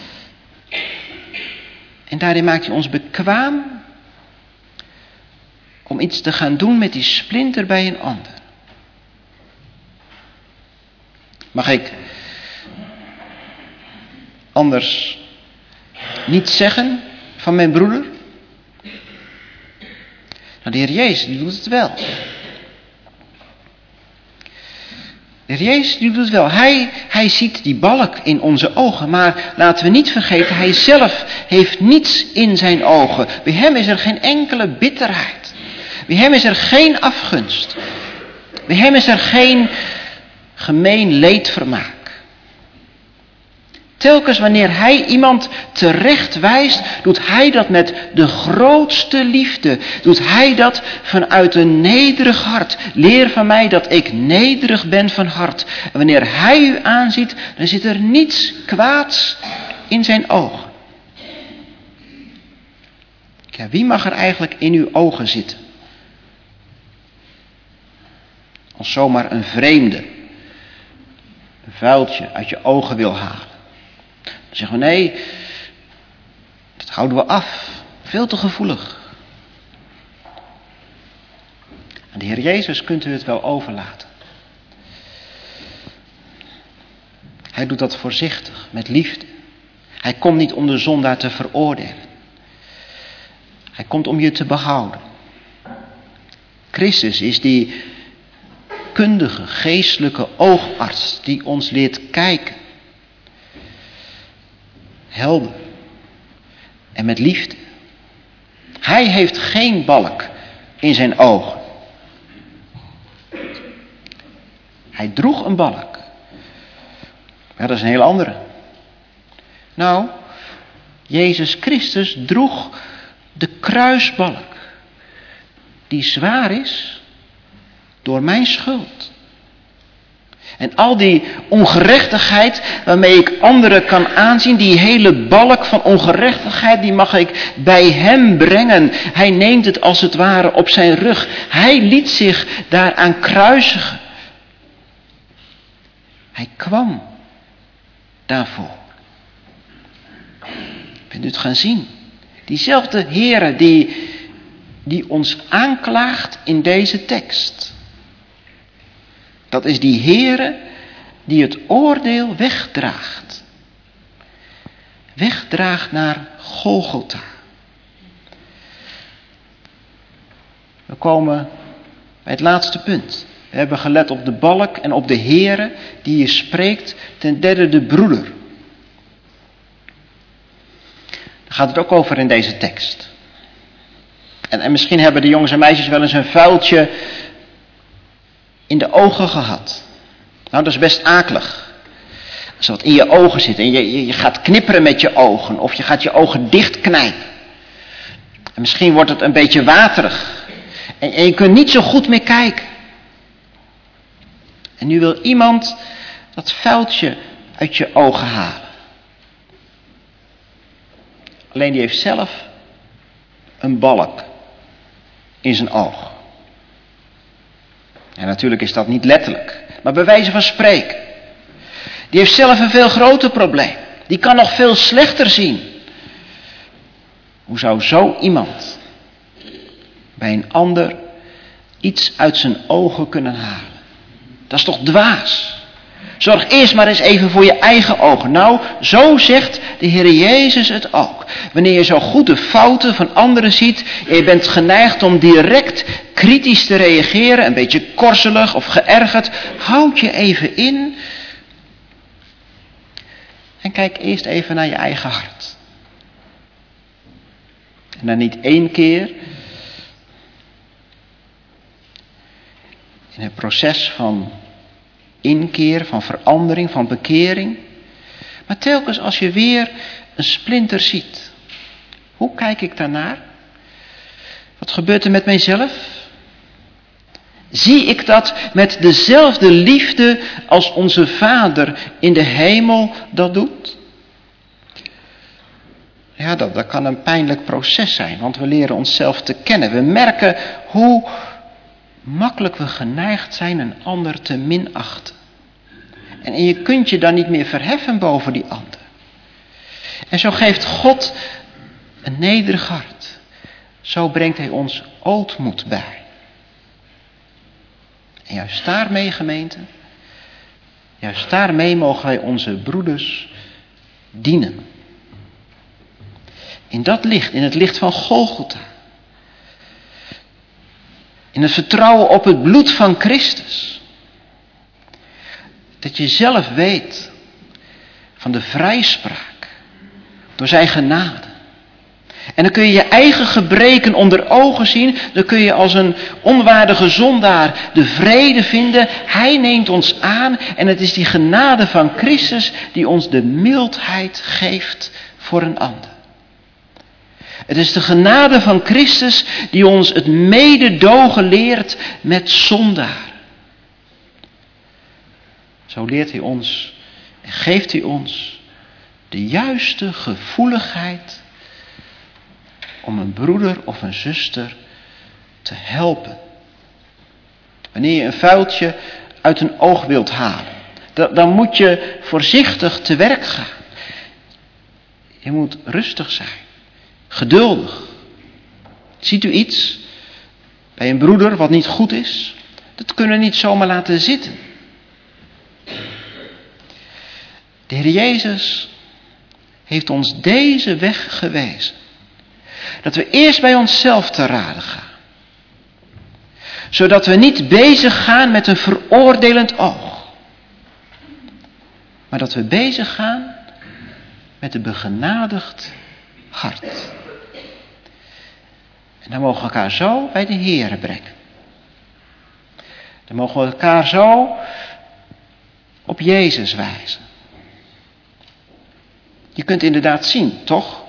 En daarin maakt hij ons bekwaam om iets te gaan doen met die splinter bij een ander. Mag ik anders niet zeggen van mijn broeder? Maar de Heer Jezus die doet het wel. De Heer Jezus die doet het wel. Hij, hij ziet die balk in onze ogen. Maar laten we niet vergeten, hij zelf heeft niets in zijn ogen. Bij hem is er geen enkele bitterheid. Bij hem is er geen afgunst. Bij hem is er geen gemeen leedvermaak. Telkens wanneer hij iemand terecht wijst, doet hij dat met de grootste liefde. Doet hij dat vanuit een nederig hart. Leer van mij dat ik nederig ben van hart. En wanneer hij u aanziet, dan zit er niets kwaads in zijn ogen. Ja, wie mag er eigenlijk in uw ogen zitten? Als zomaar een vreemde een vuiltje uit je ogen wil halen. Dan zeggen we nee, dat houden we af. Veel te gevoelig. Aan de Heer Jezus kunt u het wel overlaten. Hij doet dat voorzichtig, met liefde. Hij komt niet om de zondaar te veroordelen. Hij komt om je te behouden. Christus is die kundige, geestelijke oogarts die ons leert kijken. Helder. En met liefde. Hij heeft geen balk in zijn ogen. Hij droeg een balk. Ja, dat is een heel andere. Nou, Jezus Christus droeg de kruisbalk. Die zwaar is door mijn schuld. En al die ongerechtigheid waarmee ik anderen kan aanzien, die hele balk van ongerechtigheid, die mag ik bij hem brengen. Hij neemt het als het ware op zijn rug. Hij liet zich daaraan kruisigen. Hij kwam daarvoor. Kunt u het gaan zien? Diezelfde Heere die, die ons aanklaagt in deze tekst. Dat is die Heere die het oordeel wegdraagt. Wegdraagt naar Golgotha. We komen bij het laatste punt. We hebben gelet op de balk en op de Heere die je spreekt, ten derde de broeder. Daar gaat het ook over in deze tekst. En, en misschien hebben de jongens en meisjes wel eens een vuiltje in de ogen gehad. Nou, dat is best akelig. Als wat in je ogen zit en je, je, je gaat knipperen met je ogen of je gaat je ogen dichtknijpen. En misschien wordt het een beetje waterig. En, en je kunt niet zo goed meer kijken. En nu wil iemand dat vuiltje uit je ogen halen. Alleen die heeft zelf een balk in zijn oog. En natuurlijk is dat niet letterlijk, maar bij wijze van spreken. Die heeft zelf een veel groter probleem. Die kan nog veel slechter zien. Hoe zou zo iemand bij een ander iets uit zijn ogen kunnen halen? Dat is toch dwaas? Zorg eerst maar eens even voor je eigen ogen. Nou, zo zegt de Heer Jezus het ook. Wanneer je zo goed de fouten van anderen ziet en je bent geneigd om direct kritisch te reageren, een beetje korzelig of geërgerd, houd je even in en kijk eerst even naar je eigen hart. En dan niet één keer in het proces van inkeer, van verandering, van bekering. Maar telkens als je weer een splinter ziet. Hoe kijk ik daarnaar? Wat gebeurt er met mijzelf? Zie ik dat met dezelfde liefde als onze Vader in de hemel dat doet? Ja, dat, dat kan een pijnlijk proces zijn, want we leren onszelf te kennen. We merken hoe makkelijk we geneigd zijn een ander te minachten. En je kunt je dan niet meer verheffen boven die ander. En zo geeft God een nederig hart. Zo brengt hij ons ootmoed bij. En juist daarmee, gemeente, juist daarmee mogen wij onze broeders dienen. In dat licht, in het licht van Golgotha. In het vertrouwen op het bloed van Christus. Dat je zelf weet van de vrijspraak door zijn genade. En dan kun je je eigen gebreken onder ogen zien. Dan kun je als een onwaardige zondaar de vrede vinden. Hij neemt ons aan en het is die genade van Christus die ons de mildheid geeft voor een ander. Het is de genade van Christus die ons het mededogen leert met zondaar. Zo leert hij ons en geeft hij ons de juiste gevoeligheid om een broeder of een zuster te helpen. Wanneer je een vuiltje uit een oog wilt halen, dan moet je voorzichtig te werk gaan. Je moet rustig zijn, geduldig. Ziet u iets bij een broeder wat niet goed is? Dat kunnen we niet zomaar laten zitten. De Heer Jezus heeft ons deze weg gewezen. Dat we eerst bij onszelf te raden gaan. Zodat we niet bezig gaan met een veroordelend oog. Maar dat we bezig gaan met een begenadigd hart. En dan mogen we elkaar zo bij de Heere brengen. Dan mogen we elkaar zo op Jezus wijzen. Je kunt inderdaad zien, toch?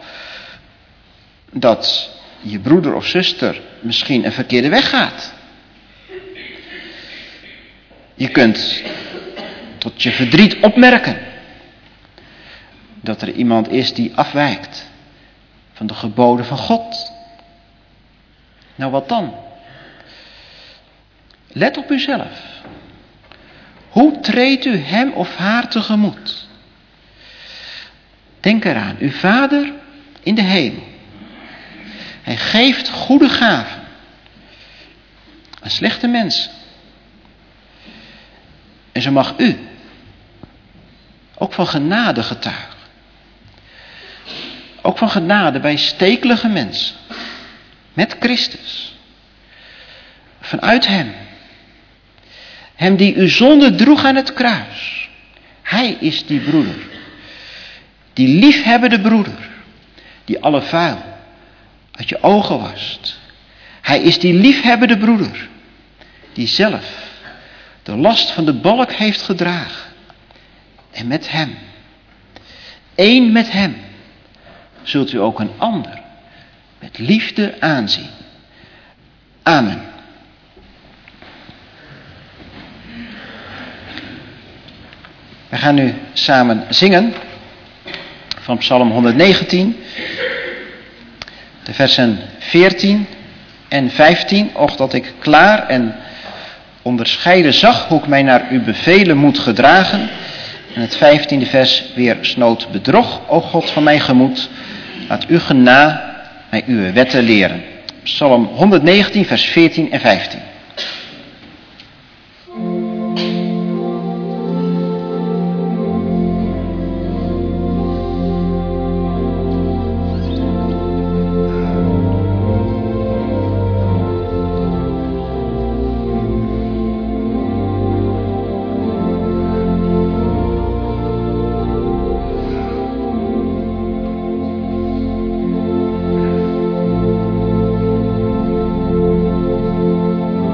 Dat je broeder of zuster misschien een verkeerde weg gaat. Je kunt tot je verdriet opmerken dat er iemand is die afwijkt van de geboden van God. Nou, wat dan? Let op uzelf. Hoe treedt u hem of haar tegemoet? Denk eraan, uw Vader in de hemel. Hij geeft goede gaven aan slechte mensen. En zo mag u ook van genade getuigen. Ook van genade bij stekelige mensen. Met Christus. Vanuit hem. Hem die uw zonde droeg aan het kruis. Hij is die broeder. Die liefhebbende broeder. Die alle vuil uit je ogen wast. Hij is die liefhebbende broeder. Die zelf de last van de balk heeft gedragen. En met hem. één met hem. Zult u ook een ander met liefde aanzien. Amen. We gaan nu samen zingen van Psalm honderdnegentien, de versen veertien en vijftien. Och, dat ik klaar en onderscheiden zag hoe ik mij naar uw bevelen moet gedragen. En het vijftiende vers weer snood bedrog, o God van mijn gemoed. Laat uw gena mij uw wetten leren. Psalm honderdnegentien, vers veertien en vijftien. Thank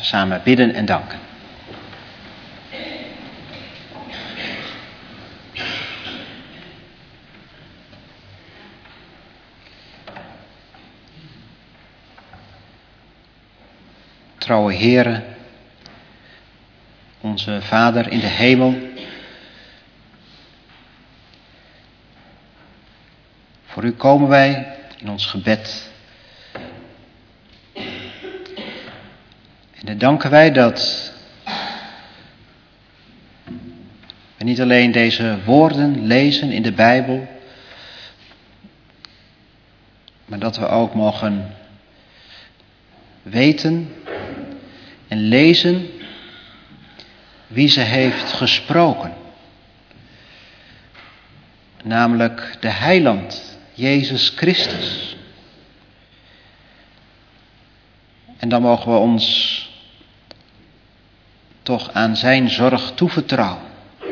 samen bidden en danken. Trouwe Heere, onze Vader in de hemel, voor u komen wij in ons gebed. En dan danken wij dat we niet alleen deze woorden lezen in de Bijbel, maar dat we ook mogen weten en lezen wie ze heeft gesproken. Namelijk de Heiland, Jezus Christus. En dan mogen we ons toch aan zijn zorg toevertrouwen.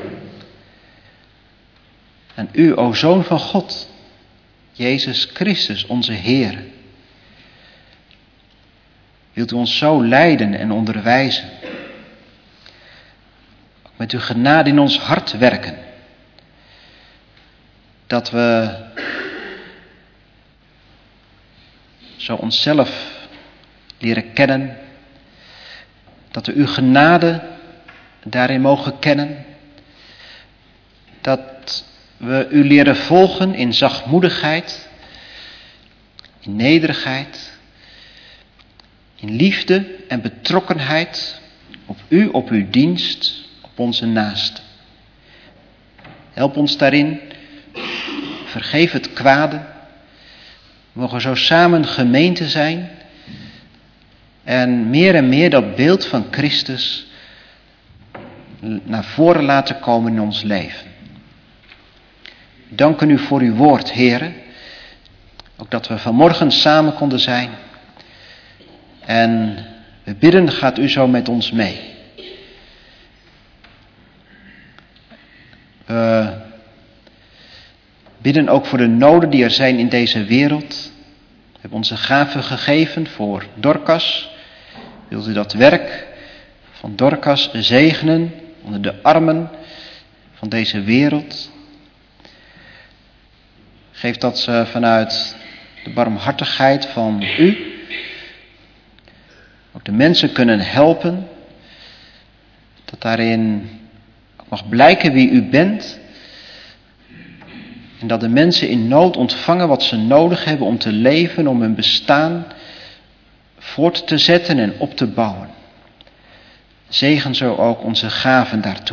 En u, o Zoon van God, Jezus Christus, onze Heer, wilt u ons zo leiden en onderwijzen. Ook met uw genade in ons hart werken. Dat we zo onszelf leren kennen. Dat we uw genade daarin mogen kennen. Dat we u leren volgen in zachtmoedigheid, in nederigheid, in liefde en betrokkenheid op u, op uw dienst, op onze naasten. Help ons daarin, vergeef het kwade. We mogen zo samen gemeente zijn en meer en meer dat beeld van Christus naar voren laten komen in ons leven. Danken u voor uw woord, Heere. Ook dat we vanmorgen samen konden zijn. En we bidden, gaat u zo met ons mee. We bidden ook voor de noden die er zijn in deze wereld. We hebben onze gaven gegeven voor Dorcas. Wilt u dat werk van Dorcas zegenen onder de armen van deze wereld? Geef dat ze vanuit de barmhartigheid van u ook de mensen kunnen helpen. Dat daarin ook mag blijken wie u bent. En dat de mensen in nood ontvangen wat ze nodig hebben om te leven, om hun bestaan voort te zetten en op te bouwen. Zegen zo ook onze gaven daartoe.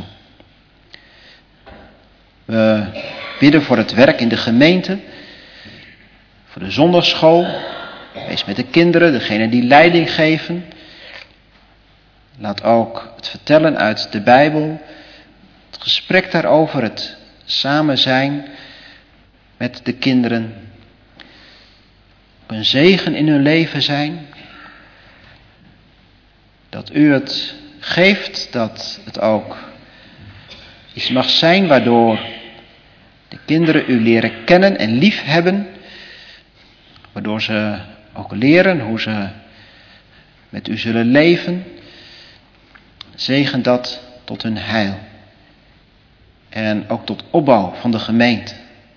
We bidden voor het werk in de gemeente, voor de zondagschool. Wees met de kinderen, degene die leiding geven. Laat ook het vertellen uit de Bijbel, het gesprek daarover, het samen zijn met de kinderen, een zegen in hun leven zijn. Dat u het geeft, dat het ook iets mag zijn waardoor de kinderen u leren kennen en lief hebben. Waardoor ze ook leren hoe ze met u zullen leven. Zegen dat tot hun heil. En ook tot opbouw van de gemeente.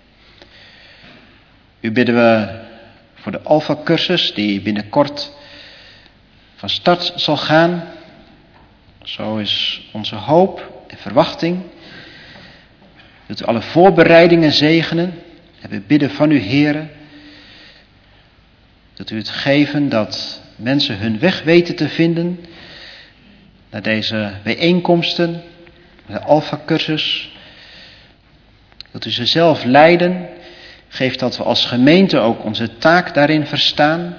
U bidden we voor de Alpha-cursus die binnenkort van start zal gaan. Zo is onze hoop en verwachting. Wilt u alle voorbereidingen zegenen. En we bidden van u, Heere, dat u het geven dat mensen hun weg weten te vinden naar deze bijeenkomsten, de Alpha-cursus. Dat u ze zelf leiden. Geef dat we als gemeente ook onze taak daarin verstaan.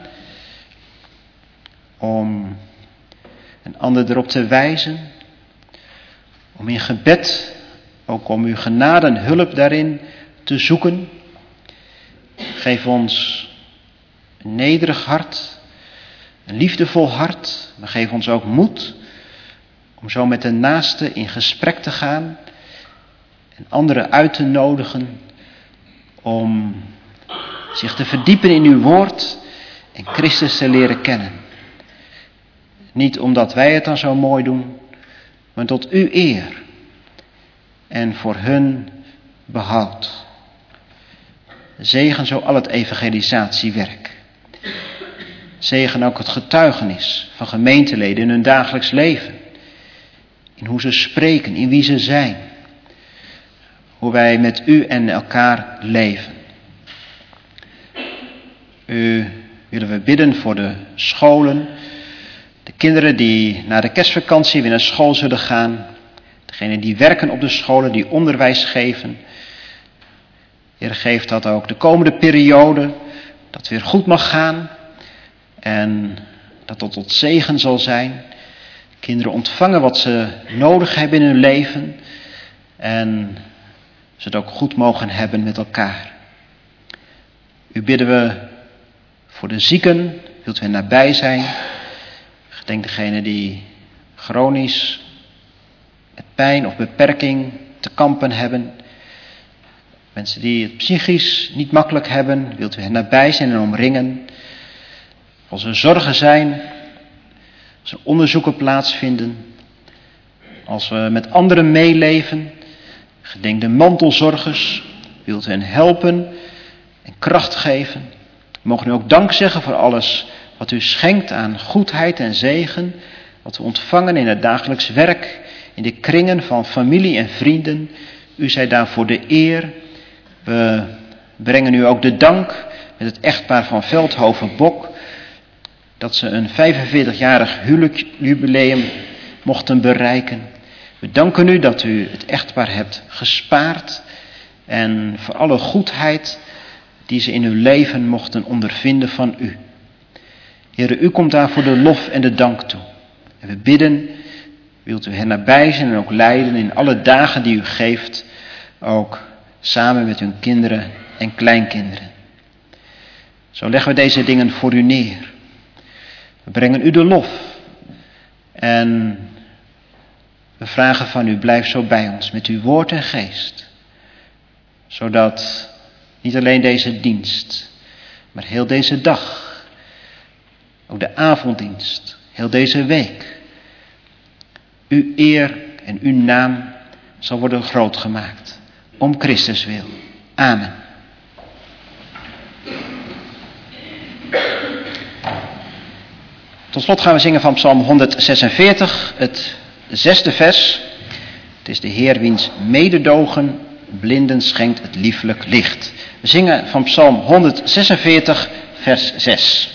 Om een ander erop te wijzen. Om in gebed ook om uw genade en hulp daarin te zoeken. Geef ons een nederig hart, een liefdevol hart, maar geef ons ook moed om zo met de naaste in gesprek te gaan en anderen uit te nodigen om zich te verdiepen in uw woord en Christus te leren kennen. Niet omdat wij het dan zo mooi doen, maar tot uw eer. En voor hun behoud. Zegen zo al het evangelisatiewerk. Zegen ook het getuigenis van gemeenteleden in hun dagelijks leven. In hoe ze spreken, in wie ze zijn. Hoe wij met u en elkaar leven. U willen we bidden voor de scholen. De kinderen die na de kerstvakantie weer naar school zullen gaan. Degenen die werken op de scholen, die onderwijs geven. Heer, geef dat ook de komende periode, dat het weer goed mag gaan. En dat het tot zegen zal zijn. Kinderen ontvangen wat ze nodig hebben in hun leven. En ze het ook goed mogen hebben met elkaar. U bidden we voor de zieken, wilt u hen nabij zijn. Gedenk degene die chronisch met pijn of beperking te kampen hebben. Mensen die het psychisch niet makkelijk hebben, wilt u hen nabij zijn en omringen. Als er zorgen zijn, als er onderzoeken plaatsvinden, als we met anderen meeleven, gedenk de mantelzorgers, wilt u hen helpen en kracht geven. We mogen u ook dank zeggen voor alles wat u schenkt aan goedheid en zegen, wat we ontvangen in het dagelijks werk, in de kringen van familie en vrienden. U zij daarvoor de eer. We brengen u ook de dank met het echtpaar van Veldhoven-Bok, dat ze een vijfenveertigjarig huwelijksjubileum mochten bereiken. We danken u dat u het echtpaar hebt gespaard en voor alle goedheid die ze in uw leven mochten ondervinden van u. Heere, u komt daar voor de lof en de dank toe. En we bidden, wilt u hen nabij zijn en ook leiden in alle dagen die u geeft, ook samen met hun kinderen en kleinkinderen. Zo leggen we deze dingen voor u neer. We brengen u de lof. En we vragen van u, blijf zo bij ons met uw woord en geest. Zodat niet alleen deze dienst, maar heel deze dag, ook de avonddienst, heel deze week, uw eer en uw naam zal worden groot gemaakt. Om Christus wil. Amen. Tot slot gaan we zingen van Psalm honderdzesenveertig, het zesde vers. Het is de Heer wiens mededogen blinden schenkt het lieflijk licht. We zingen van Psalm honderdzesenveertig, vers zes.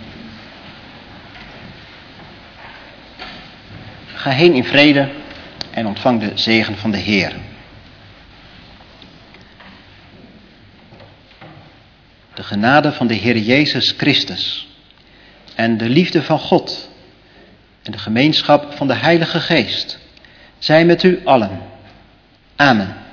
Ga heen in vrede en ontvang de zegen van de Heer. De genade van de Heer Jezus Christus en de liefde van God en de gemeenschap van de Heilige Geest zij met u allen. Amen.